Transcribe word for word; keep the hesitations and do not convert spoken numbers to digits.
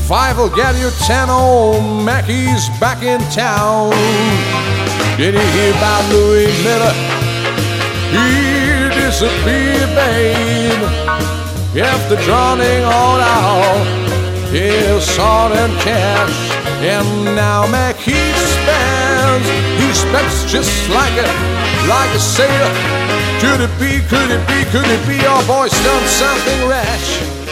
Five will get you ten. Old Mackey's back in town. Did you hear about Louis Miller? He disappeared, babe, after drowning all out his salt and cash. And now Mackey spends, he spends just like a, like a sailor. Could it be, could it be, could it be our boy's done something rash?